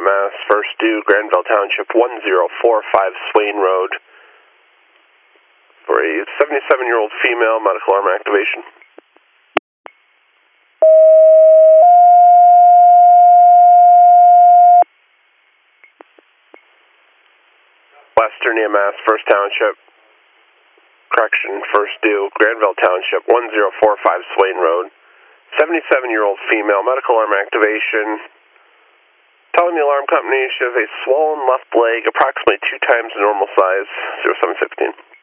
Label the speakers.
Speaker 1: EMS, first due, Granville Township, 1045 Swain Road, for a 77-year-old female, medical arm activation. Western EMS, First Township, correction, first due, Granville Township, 1045 Swain Road, 77-year-old female, medical arm activation. Telling the alarm company she has a swollen left leg, approximately 2 times the normal size, 0716.